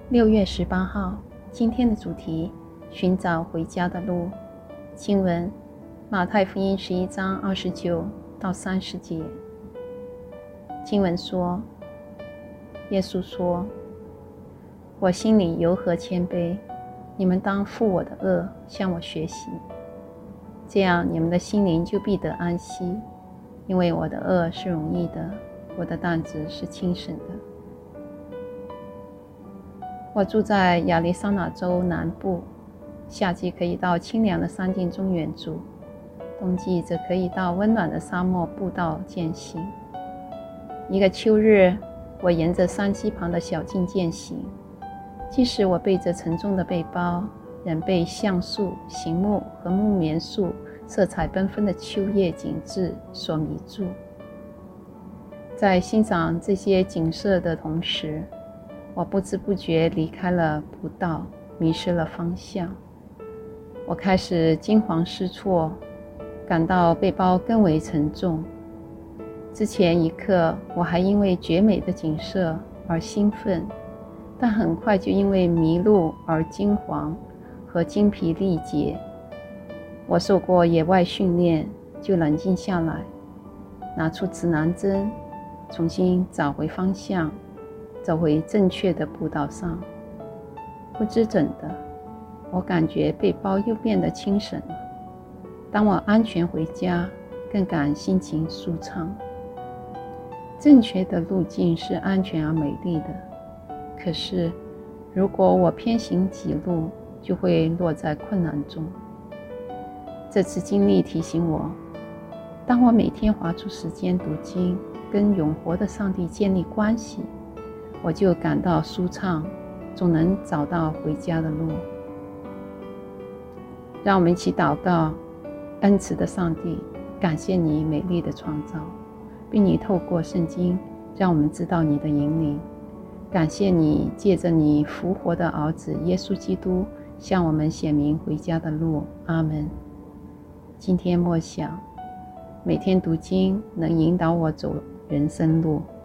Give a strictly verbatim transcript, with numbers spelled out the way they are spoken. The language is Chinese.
六月十八号，今天的主题：寻找回家的路。经文：马太福音十一章二十九到三十节。经文说：耶稣说，我心里柔和谦卑，你们当负我的恶，向我学习，这样你们的心灵就必得安息，因为我的恶是容易的，我的担子是轻省的。我住在亚利桑那州南部，夏季可以到清凉的山径中远足，冬季则可以到温暖的沙漠步道践行。一个秋日，我沿着山溪旁的小径践行，即使我背着沉重的背包，仍被橡树、醒木和木棉树色彩缤纷的秋叶景致所迷住。在欣赏这些景色的同时，我不知不觉离开了步道，迷失了方向。我开始惊慌失措，感到背包更为沉重。之前一刻，我还因为绝美的景色而兴奋，但很快就因为迷路而惊惶和精疲力竭。我受过野外训练，就冷静下来，拿出指南针，重新找回方向，走回正确的步道上。不知怎的，我感觉背包又变得轻省了。当我安全回家，更感心情舒畅。正确的路径是安全而美丽的，可是如果我偏行己路，就会落在困难中。这次经历提醒我，当我每天划出时间读经，跟永活的上帝建立关系，我就感到舒畅，总能找到回家的路。让我们一起祷告。恩慈的上帝，感谢你美丽的创造，并你透过圣经让我们知道你的引领。感谢你借着你复活的儿子耶稣基督向我们显明回家的路。阿们。今天默想，每天读经能引导我走人生路。